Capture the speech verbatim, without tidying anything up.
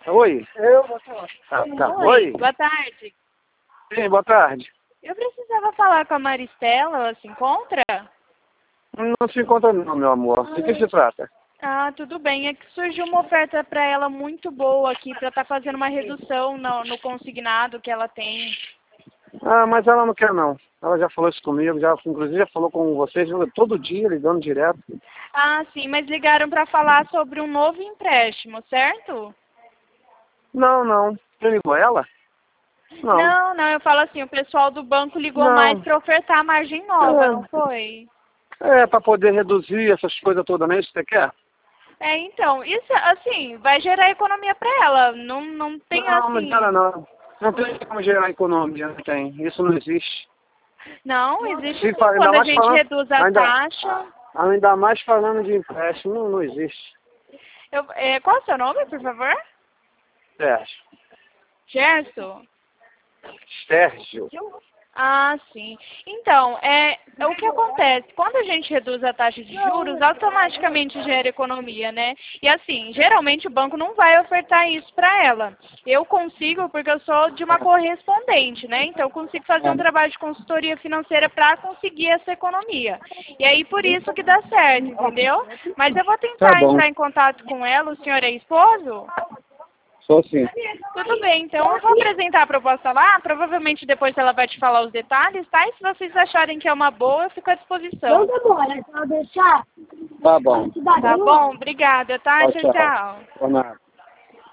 Oi? Eu vou falar. Ah, tá. Oi, Oi? boa tarde. Sim, boa tarde. Eu precisava falar com a Maristela, ela se encontra? Não se encontra não, meu amor. De que se trata? Ah, tudo bem. É que surgiu uma oferta para ela muito boa aqui, para estar fazendo uma redução no, no consignado que ela tem. Ah, mas ela não quer não. Ela já falou isso comigo, já, inclusive já falou com vocês todo dia, ligando direto. Ah, sim, mas ligaram para falar sobre um novo empréstimo, certo? Não, não. Quem ligou ela? Não. Não, não, eu falo assim, o pessoal do banco ligou Não. mais para ofertar a margem nova, É. não foi? É, para poder reduzir essas coisas todas, não é isso que você quer? É, então, isso, assim, vai gerar economia para ela, não, não tem Não, assim... não gera não. Não tem como gerar economia, não tem. Isso não existe. Não, existe Se sim, fa- ainda quando a mais gente falando- reduz a ainda- taxa. Ainda mais falando de empréstimo, não, não existe. Eu, é, qual é o seu nome, por favor? Sérgio. Gerson? Sérgio. Ah, sim. Então, é, é o que acontece, quando a gente reduz a taxa de juros, automaticamente gera economia, né? E assim, geralmente o banco não vai ofertar isso para ela. Eu consigo porque eu sou de uma correspondente, né? Então eu consigo fazer um trabalho de consultoria financeira para conseguir essa economia. E aí por isso que dá certo, entendeu? Mas eu vou tentar Tá bom. entrar em contato com ela, o senhor é esposo? Sou sim. Tudo bem, então eu vou apresentar a proposta lá, provavelmente depois ela vai te falar os detalhes, tá? E se vocês acharem que é uma boa, eu fico à disposição. Vamos embora, é só deixar. Tá bom. Tá bom? Obrigada, tá? Tchau, Tchau, tchau. tchau. Por nada.